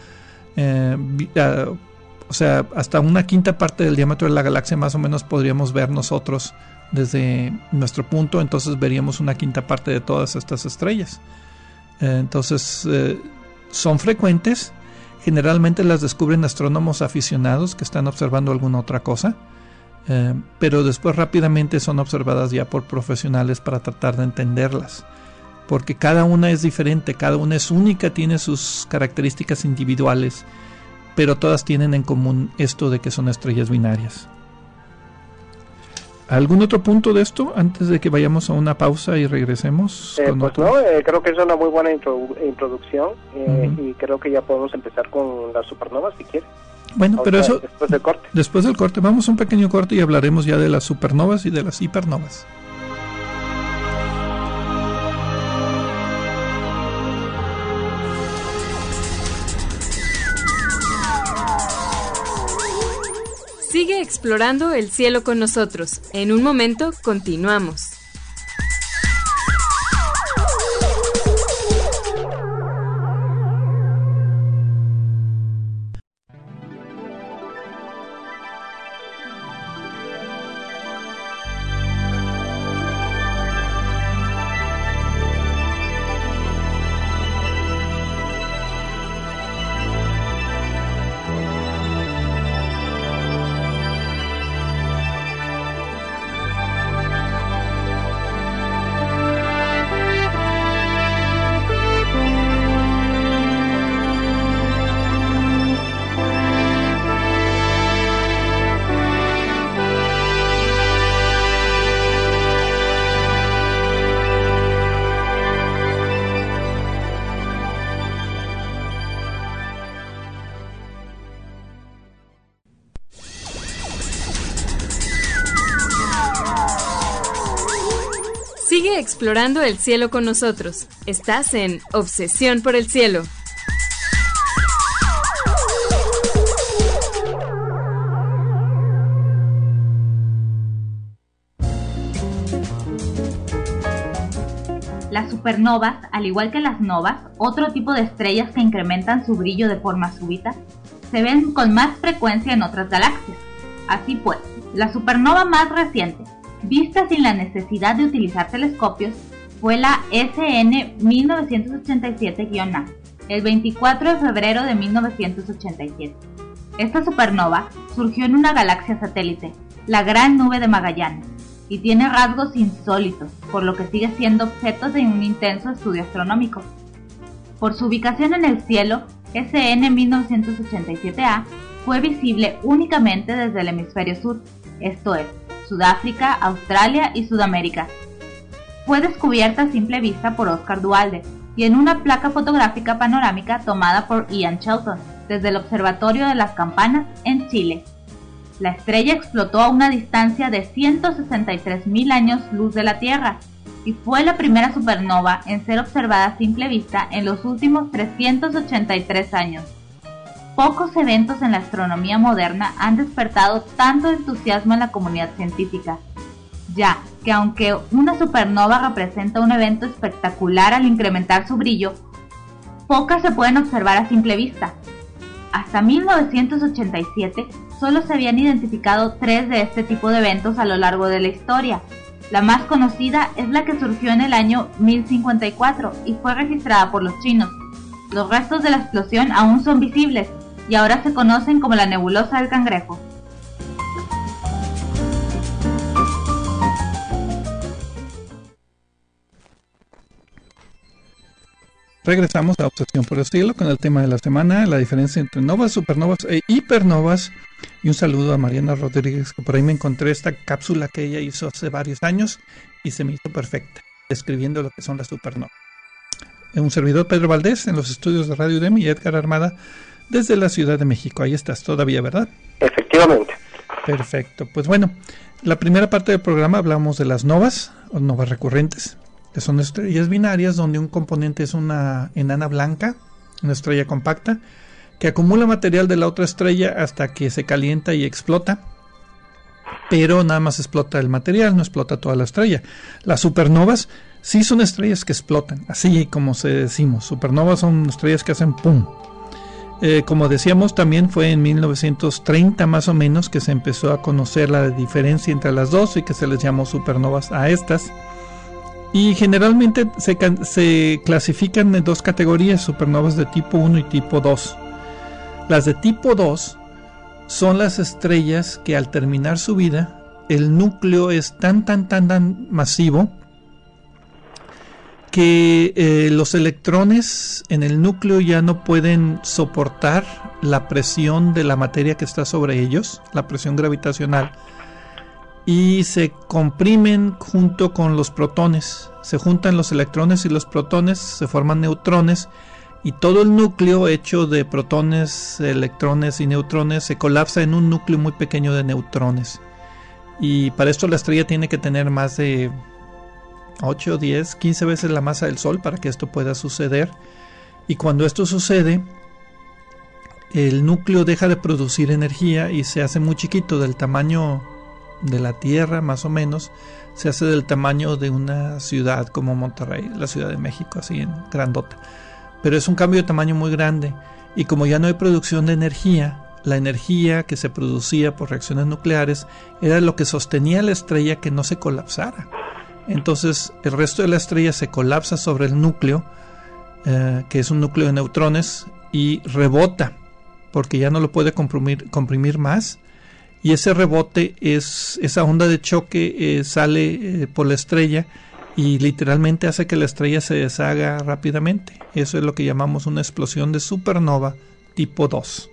Speaker 3: O sea, hasta una quinta parte del diámetro de la galaxia más o menos podríamos ver nosotros desde nuestro punto, entonces veríamos una quinta parte de todas estas estrellas. Entonces, son frecuentes, generalmente las descubren astrónomos aficionados que están observando alguna otra cosa, pero después rápidamente son observadas ya por profesionales para tratar de entenderlas, porque cada una es diferente, cada una es única, tiene sus características individuales, pero todas tienen en común esto de que son estrellas binarias. ¿Algún otro punto de esto antes de que vayamos a una pausa y regresemos?
Speaker 6: Creo que es una muy buena introducción, y creo que ya podemos empezar con las supernovas si quieres.
Speaker 3: Bueno, pero eso
Speaker 6: después del corte.
Speaker 3: Después del corte, vamos a un pequeño corte y hablaremos ya de las supernovas y de las hipernovas.
Speaker 1: Sigue explorando el cielo con nosotros. En un momento continuamos. Sigue explorando el cielo con nosotros. Estás en Obsesión por el Cielo.
Speaker 8: Las supernovas, al igual que las novas, otro tipo de estrellas que incrementan su brillo de forma súbita, se ven con más frecuencia en otras galaxias. Así pues, la supernova más reciente, vista sin la necesidad de utilizar telescopios, fue la SN 1987-A, el 24 de febrero de 1987. Esta supernova surgió en una galaxia satélite, la Gran Nube de Magallanes, y tiene rasgos insólitos, por lo que sigue siendo objeto de un intenso estudio astronómico. Por su ubicación en el cielo, SN 1987-A fue visible únicamente desde el hemisferio sur, esto es, Sudáfrica, Australia y Sudamérica. Fue descubierta a simple vista por Oscar Duhalde y en una placa fotográfica panorámica tomada por Ian Shelton desde el Observatorio de las Campanas en Chile. La estrella explotó a una distancia de 163.000 años luz de la Tierra y fue la primera supernova en ser observada a simple vista en los últimos 383 años. pocos eventos en la astronomía moderna han despertado tanto entusiasmo en la comunidad científica, ya que aunque una supernova representa un evento espectacular al incrementar su brillo, pocas se pueden observar a simple vista. Hasta 1987 solo se habían identificado 3 de este tipo de eventos a lo largo de la historia. La más conocida es la que surgió en el año 1054 y fue registrada por los chinos. Los restos de la explosión aún son visibles y ahora se conocen como la nebulosa del Cangrejo.
Speaker 3: Regresamos a Obsesión por el Cielo con el tema de la semana, la diferencia entre novas, supernovas e hipernovas. Y un saludo a Mariana Rodríguez, que por ahí me encontré esta cápsula que ella hizo hace varios años y se me hizo perfecta, describiendo lo que son las supernovas. Un servidor, Pedro Valdés, en los estudios de Radio UDEM, y Edgar Armada desde la Ciudad de México. Ahí estás todavía, ¿verdad?
Speaker 6: Efectivamente.
Speaker 3: Perfecto. Pues bueno, la primera parte del programa hablamos de las novas, o novas recurrentes, que son estrellas binarias donde un componente es una enana blanca, una estrella compacta, que acumula material de la otra estrella hasta que se calienta y explota, pero nada más explota el material, no explota toda la estrella. Las supernovas sí son estrellas que explotan, así como se decimos. Supernovas son estrellas que hacen pum. Como decíamos, también fue en 1930 más o menos que se empezó a conocer la diferencia entre las dos y que se les llamó supernovas a estas. Y generalmente se clasifican en 2 categorías, supernovas de tipo 1 y tipo 2. Las de tipo 2 son las estrellas que al terminar su vida, el núcleo es tan masivo que los electrones en el núcleo ya no pueden soportar la presión de la materia que está sobre ellos, la presión gravitacional, y se comprimen junto con los protones. Se juntan los electrones y los protones, se forman neutrones, y todo el núcleo hecho de protones, electrones y neutrones se colapsa en un núcleo muy pequeño de neutrones. Y para esto la estrella tiene que tener más de 8, 10, 15 veces la masa del Sol para que esto pueda suceder. Y cuando esto sucede, el núcleo deja de producir energía y se hace muy chiquito, del tamaño de la Tierra más o menos. Se hace del tamaño de una ciudad como Monterrey, la Ciudad de México, así en grandota. Pero es un cambio de tamaño muy grande, y como ya no hay producción de energía, la energía que se producía por reacciones nucleares era lo que sostenía a la estrella que no se colapsara. Entonces el resto de la estrella se colapsa sobre el núcleo, que es un núcleo de neutrones, y rebota, porque ya no lo puede comprimir más. Y ese rebote, esa onda de choque sale por la estrella y literalmente hace que la estrella se deshaga rápidamente. Eso es lo que llamamos una explosión de supernova tipo 2.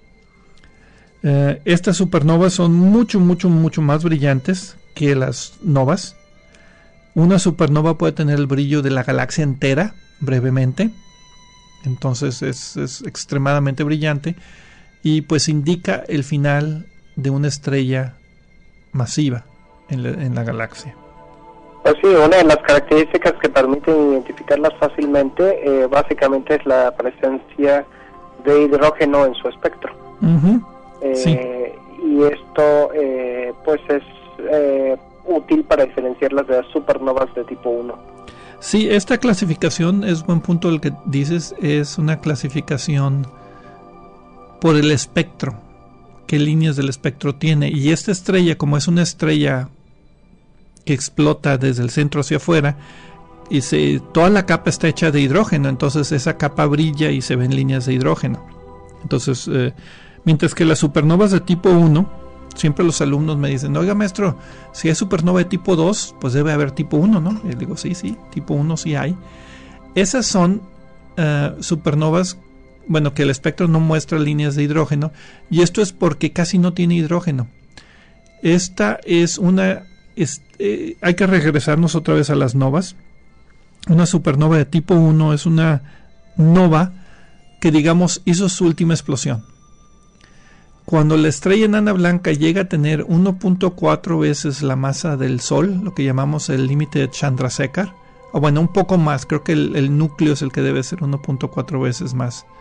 Speaker 3: Estas supernovas son mucho más brillantes que las novas. Una supernova puede tener el brillo de la galaxia entera, brevemente. Entonces es extremadamente brillante y pues indica el final de una estrella masiva en la galaxia.
Speaker 6: Pues sí, una de las características que permiten identificarlas fácilmente básicamente es la presencia de hidrógeno en su espectro.
Speaker 3: Uh-huh. Sí.
Speaker 6: Y esto pues es útil para diferenciarlas de las supernovas de tipo 1.
Speaker 3: Sí, esta clasificación es buen punto el que dices, es una clasificación por el espectro, qué líneas del espectro tiene, y esta estrella, como es una estrella que explota desde el centro hacia afuera, y toda la capa está hecha de hidrógeno, entonces esa capa brilla y se ven líneas de hidrógeno. Entonces, mientras que las supernovas de tipo 1, siempre los alumnos me dicen, oiga maestro, si hay supernova de tipo 2, pues debe haber tipo 1, ¿no? Y digo, sí, tipo 1 sí hay. Esas son supernovas, bueno, que el espectro no muestra líneas de hidrógeno, y esto es porque casi no tiene hidrógeno. Esta es hay que regresarnos otra vez a las novas. Una supernova de tipo 1 es una nova que, digamos, hizo su última explosión. Cuando la estrella enana blanca llega a tener 1.4 veces la masa del Sol, lo que llamamos el límite de Chandrasekhar, o bueno, un poco más, creo que el núcleo es el que debe ser 1.4 veces más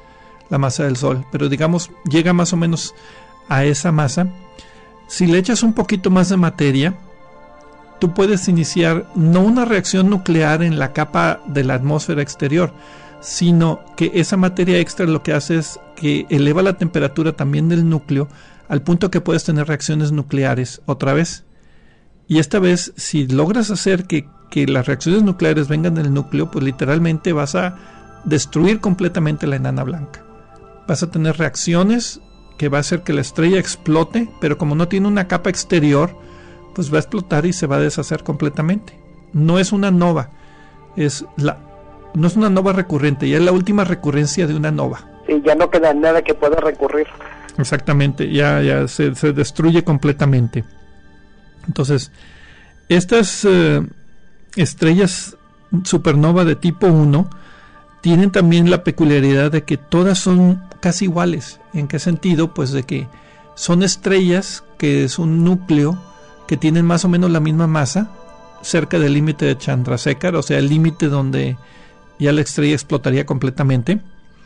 Speaker 3: la masa del Sol, pero digamos llega más o menos a esa masa. Si le echas un poquito más de materia, tú puedes iniciar no una reacción nuclear en la capa de la atmósfera exterior, sino que esa materia extra lo que hace es que eleva la temperatura también del núcleo al punto que puedes tener reacciones nucleares otra vez. Y esta vez, si logras hacer que las reacciones nucleares vengan del núcleo, pues literalmente vas a destruir completamente la enana blanca. Vas a tener reacciones que va a hacer que la estrella explote, pero como no tiene una capa exterior, pues va a explotar y se va a deshacer completamente. No es una nova, no es una nova recurrente, ya es la última recurrencia de una nova.
Speaker 6: Sí, ya no queda nada que pueda recurrir.
Speaker 3: Exactamente, ya se destruye completamente. Entonces, estas estrellas supernova de tipo 1 tienen también la peculiaridad de que todas son casi iguales. ¿En qué sentido? Pues de que son estrellas que es un núcleo que tienen más o menos la misma masa, cerca del límite de Chandrasekhar, o sea, el límite donde ya la estrella explotaría completamente.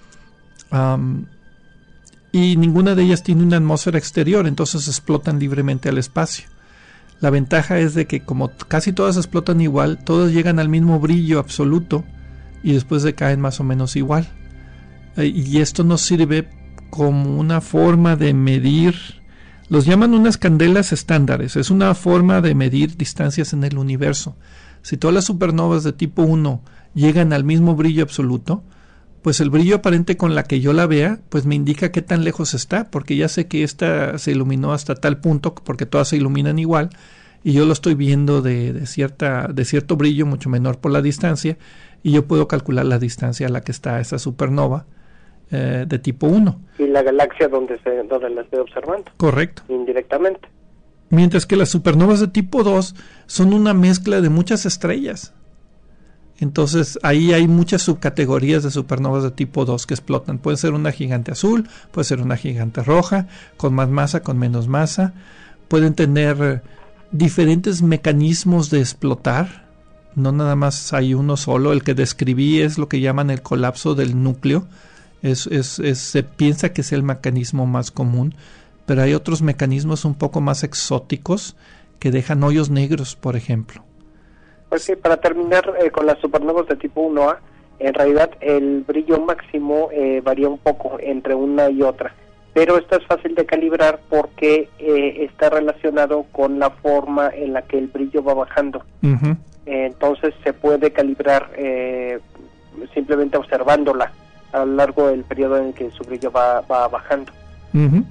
Speaker 3: Y ninguna de ellas tiene una atmósfera exterior, entonces explotan libremente al espacio. La ventaja es de que como casi todas explotan igual, todas llegan al mismo brillo absoluto y después decaen más o menos igual. Y esto nos sirve como una forma de medir, los llaman unas candelas estándares, es una forma de medir distancias en el universo. Si todas las supernovas de tipo 1 llegan al mismo brillo absoluto, pues el brillo aparente con la que yo la vea, pues me indica qué tan lejos está, porque ya sé que esta se iluminó hasta tal punto, porque todas se iluminan igual, y yo lo estoy viendo de cierto brillo mucho menor por la distancia, y yo puedo calcular la distancia a la que está esa supernova de tipo 1.
Speaker 6: Y la galaxia donde la estoy observando.
Speaker 3: Correcto.
Speaker 6: Indirectamente.
Speaker 3: Mientras que las supernovas de tipo 2 son una mezcla de muchas estrellas. Entonces ahí hay muchas subcategorías de supernovas de tipo 2 que explotan. Puede ser una gigante azul, puede ser una gigante roja, con más masa, con menos masa. Pueden tener diferentes mecanismos de explotar. No nada más hay uno solo. El que describí es lo que llaman el colapso del núcleo. Se piensa que es el mecanismo más común, pero hay otros mecanismos un poco más exóticos que dejan hoyos negros, por ejemplo.
Speaker 6: Pues sí, para terminar con las supernovas de tipo 1A, en realidad el brillo máximo varía un poco entre una y otra, pero esto es fácil de calibrar porque está relacionado con la forma en la que el brillo va bajando. Uh-huh. Entonces se puede calibrar simplemente observándola a lo largo del periodo en que su brillo va bajando.
Speaker 3: Uh-huh.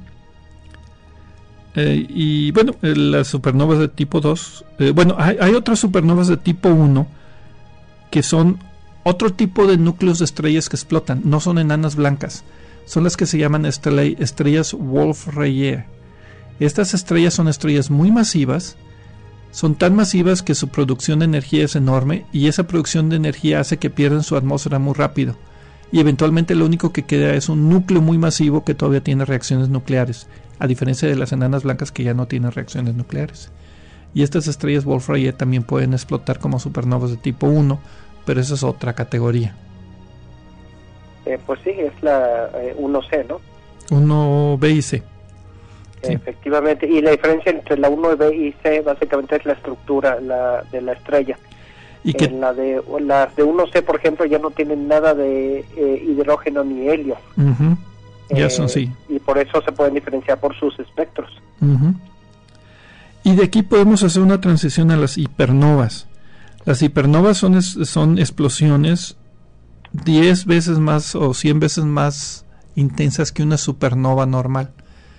Speaker 3: Y bueno, las supernovas de tipo 2, hay otras supernovas de tipo 1 que son otro tipo de núcleos de estrellas que explotan, no son enanas blancas, son las que se llaman estrellas Wolf-Rayet. Estas estrellas son estrellas muy masivas, son tan masivas que su producción de energía es enorme y esa producción de energía hace que pierdan su atmósfera muy rápido y eventualmente lo único que queda es un núcleo muy masivo que todavía tiene reacciones nucleares, a diferencia de las enanas blancas que ya no tienen reacciones nucleares. Y estas estrellas Wolf-Rayet también pueden explotar como supernovas de tipo 1, pero esa es otra categoría.
Speaker 6: Pues sí, es la 1C, ¿no?
Speaker 3: 1B y C.
Speaker 6: Sí. Efectivamente, y la diferencia entre la 1B y C básicamente es la estructura de la estrella. Y que las de 1C, por ejemplo, ya no tienen nada de hidrógeno ni helio.
Speaker 3: Uh-huh. Ya son, sí.
Speaker 6: Y por eso se pueden diferenciar por sus espectros.
Speaker 3: Uh-huh. Y de aquí podemos hacer una transición a las hipernovas. Las hipernovas son explosiones 10 veces más o 100 veces más intensas que una supernova normal.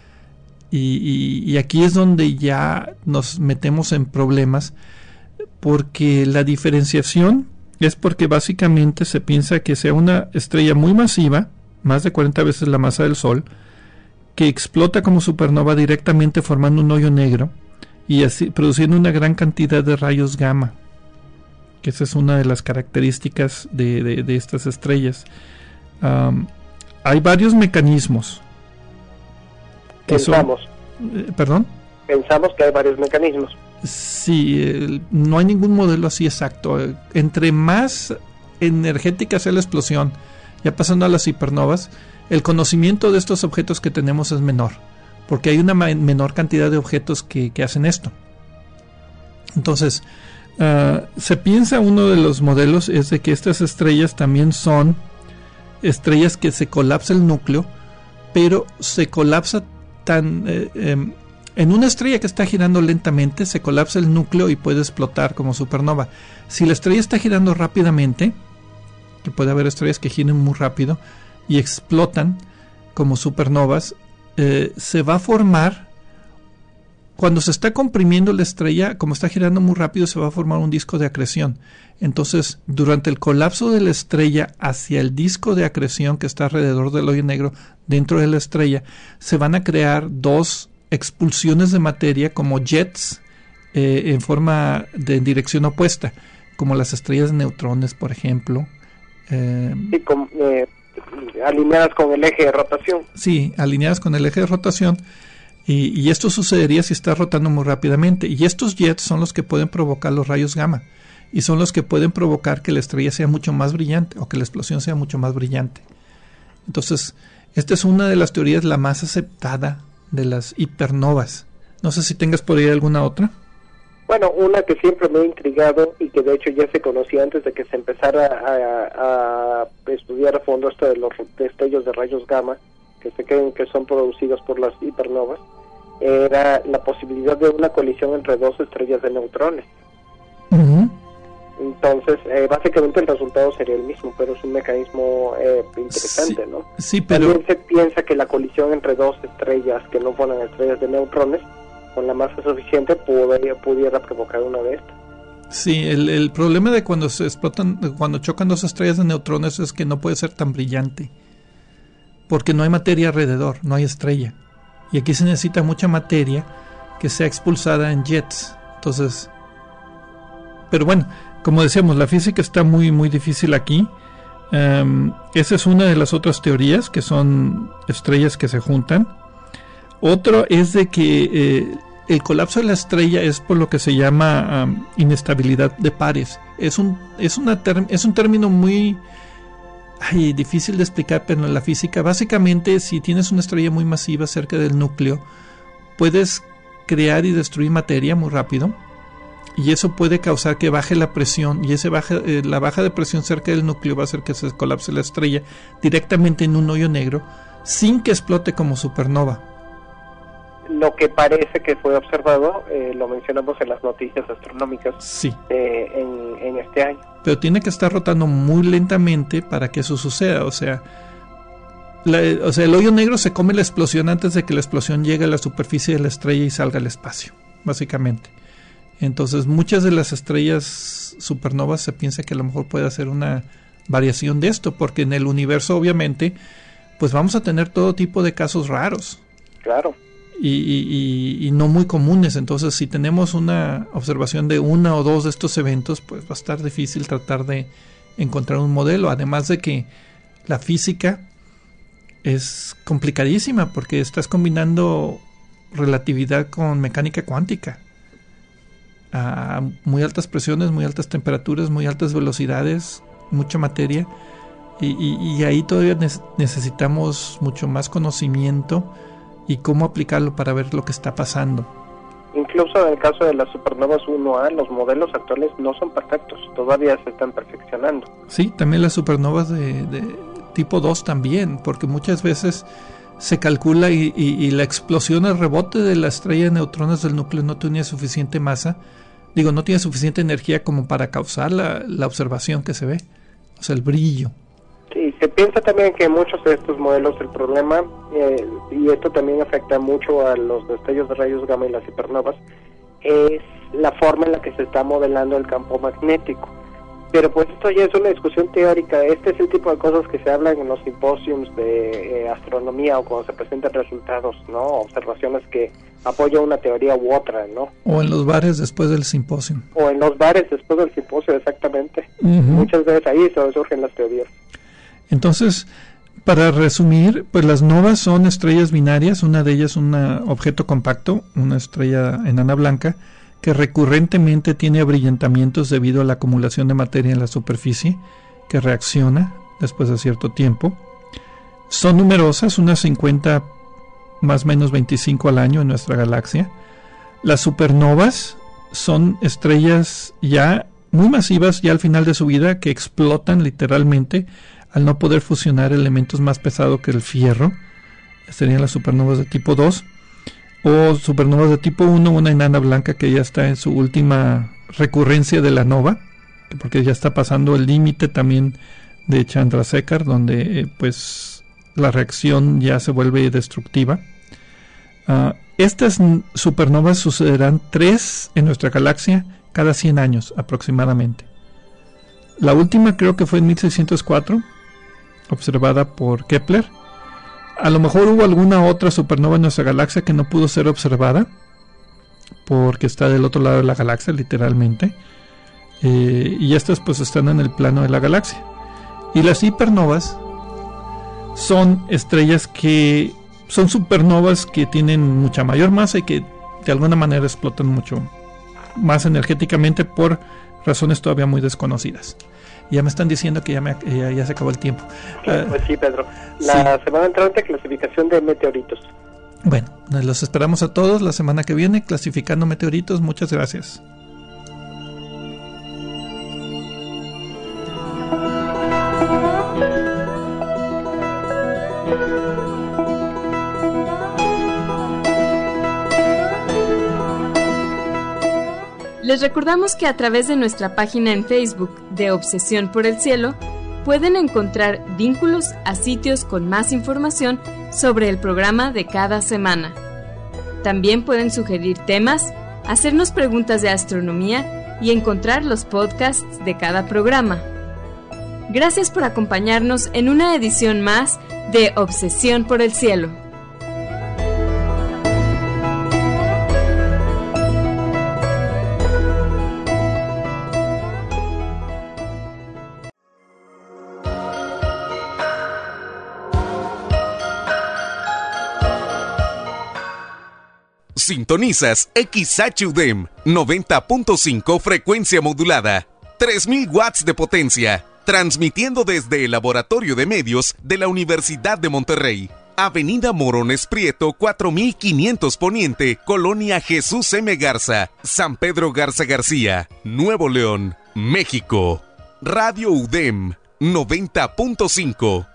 Speaker 3: Y aquí es donde ya nos metemos en problemas, porque la diferenciación es porque básicamente se piensa que sea una estrella muy masiva, más de 40 veces la masa del Sol, que explota como supernova directamente formando un hoyo negro y así produciendo una gran cantidad de rayos gamma, que esa es una de las características de estas estrellas. Hay varios mecanismos que
Speaker 6: pensamos.
Speaker 3: ¿Perdón?
Speaker 6: Pensamos que hay varios mecanismos.
Speaker 3: Sí, no hay ningún modelo así exacto. Entre más energética sea la explosión, ya pasando a las hipernovas, el conocimiento de estos objetos que tenemos es menor, porque hay una menor cantidad de objetos que hacen esto. Entonces, se piensa, uno de los modelos es de que estas estrellas también son estrellas que se colapsa el núcleo, pero se colapsa en una estrella que está girando lentamente, se colapsa el núcleo y puede explotar como supernova. Si la estrella está girando rápidamente, que puede haber estrellas que giren muy rápido y explotan como supernovas, se va a formar, cuando se está comprimiendo la estrella, como está girando muy rápido, se va a formar un disco de acreción. Entonces, durante el colapso de la estrella hacia el disco de acreción que está alrededor del hoyo negro, dentro de la estrella, se van a crear dos expulsiones de materia como jets en forma de dirección opuesta, como las estrellas de neutrones, por ejemplo.
Speaker 6: Alineadas con el eje de rotación.
Speaker 3: Sí, alineadas con el eje de rotación. Y esto sucedería si está rotando muy rápidamente. Y estos jets son los que pueden provocar los rayos gamma. Y son los que pueden provocar que la estrella sea mucho más brillante o que la explosión sea mucho más brillante. Entonces, esta es una de las teorías la más aceptada de las hipernovas. No sé si tengas por ahí alguna otra.
Speaker 6: Bueno, una que siempre me ha intrigado y que de hecho ya se conocía antes de que se empezara a estudiar a fondo esto de los destellos de rayos gamma, que se creen que son producidos por las hipernovas, era la posibilidad de una colisión entre dos estrellas de neutrones.
Speaker 3: Uh-huh.
Speaker 6: Entonces, básicamente el resultado sería el mismo, pero es un mecanismo interesante,
Speaker 3: sí,
Speaker 6: ¿no?
Speaker 3: Sí, pero
Speaker 6: también se piensa que la colisión entre dos estrellas que no fueran estrellas de neutrones, con la masa suficiente, pudiera provocar una de estas.
Speaker 3: Sí, el problema de cuando se explotan, cuando chocan dos estrellas de neutrones, es que no puede ser tan brillante, porque no hay materia alrededor, no hay estrella, y aquí se necesita mucha materia que sea expulsada en jets. Entonces, pero bueno, como decíamos, la física está muy muy difícil aquí. Esa es una de las otras teorías, que son estrellas que se juntan. Otro es de que el colapso de la estrella es por lo que se llama inestabilidad de pares. Es un término muy difícil de explicar, pero en la física, básicamente, si tienes una estrella muy masiva cerca del núcleo, puedes crear y destruir materia muy rápido, y eso puede causar que baje la presión, y la baja de presión cerca del núcleo va a hacer que se colapse la estrella directamente en un hoyo negro, sin que explote como supernova.
Speaker 6: Lo que parece que fue observado, lo mencionamos en las noticias astronómicas,
Speaker 3: sí,
Speaker 6: en este año.
Speaker 3: Pero tiene que estar rotando muy lentamente para que eso suceda. O sea, el hoyo negro se come la explosión antes de que la explosión llegue a la superficie de la estrella y salga al espacio, básicamente. Entonces, muchas de las estrellas supernovas se piensa que a lo mejor puede hacer una variación de esto, porque en el universo, obviamente, pues vamos a tener todo tipo de casos raros.
Speaker 6: Claro.
Speaker 3: Y no muy comunes. Entonces, si tenemos una observación de una o dos de estos eventos, pues va a estar difícil tratar de encontrar un modelo. Además de que la física es complicadísima, porque estás combinando relatividad con mecánica cuántica a muy altas presiones, muy altas temperaturas, muy altas velocidades, mucha materia, y ahí todavía necesitamos mucho más conocimiento y cómo aplicarlo para ver lo que está pasando.
Speaker 6: Incluso en el caso de las supernovas 1A, los modelos actuales no son perfectos, todavía se están perfeccionando.
Speaker 3: Sí, también las supernovas de tipo 2 también, porque muchas veces se calcula y la explosión, el rebote de la estrella de neutrones del núcleo no tenía suficiente masa, no tiene suficiente energía como para causar la observación que se ve, o sea, el brillo.
Speaker 6: Sí, se piensa también que muchos de estos modelos, el problema, y esto también afecta mucho a los destellos de rayos gamma y las hipernovas, es la forma en la que se está modelando el campo magnético. Pero pues esto ya es una discusión teórica. Este es el tipo de cosas que se hablan en los simposios de astronomía, o cuando se presentan resultados, ¿no? Observaciones que apoyan una teoría u otra, ¿no?
Speaker 3: O en los bares después del simposio.
Speaker 6: O en los bares después del simposio, exactamente.
Speaker 3: Uh-huh.
Speaker 6: Muchas veces ahí surgen las teorías.
Speaker 3: Entonces, para resumir, pues las novas son estrellas binarias. Una de ellas un objeto compacto, una estrella enana blanca, que recurrentemente tiene abrillantamientos debido a la acumulación de materia en la superficie, que reacciona después de cierto tiempo. Son numerosas, unas 50, más o menos 25 al año en nuestra galaxia. Las supernovas son estrellas ya muy masivas, ya al final de su vida, que explotan literalmente al no poder fusionar elementos más pesados que el fierro. Serían las supernovas de tipo 2. O supernovas de tipo 1, una enana blanca que ya está en su última recurrencia de la nova, porque ya está pasando el límite también de Chandrasekhar, donde pues la reacción ya se vuelve destructiva. Estas supernovas sucederán 3 en nuestra galaxia cada 100 años aproximadamente. La última creo que fue en 1604, observada por Kepler. A lo mejor hubo alguna otra supernova en nuestra galaxia que no pudo ser observada porque está del otro lado de la galaxia, literalmente. Y estas pues están en el plano de la galaxia. Y las hipernovas son estrellas que son supernovas que tienen mucha mayor masa y que de alguna manera explotan mucho más energéticamente por razones todavía muy desconocidas. Ya me están diciendo que ya se acabó el tiempo.
Speaker 6: Pues sí, Pedro. La semana entrante, clasificación de meteoritos.
Speaker 3: Bueno, los esperamos a todos la semana que viene, clasificando meteoritos. Muchas gracias.
Speaker 1: Les recordamos que a través de nuestra página en Facebook de Obsesión por el Cielo pueden encontrar vínculos a sitios con más información sobre el programa de cada semana. También pueden sugerir temas, hacernos preguntas de astronomía y encontrar los podcasts de cada programa. Gracias por acompañarnos en una edición más de Obsesión por el Cielo.
Speaker 9: Sintonizas XHUDEM 90.5 frecuencia modulada, 3000 watts de potencia, transmitiendo desde el Laboratorio de Medios de la Universidad de Monterrey. Avenida Morones Prieto 4500 Poniente, Colonia Jesús M. Garza, San Pedro Garza García, Nuevo León, México. Radio UDEM 90.5.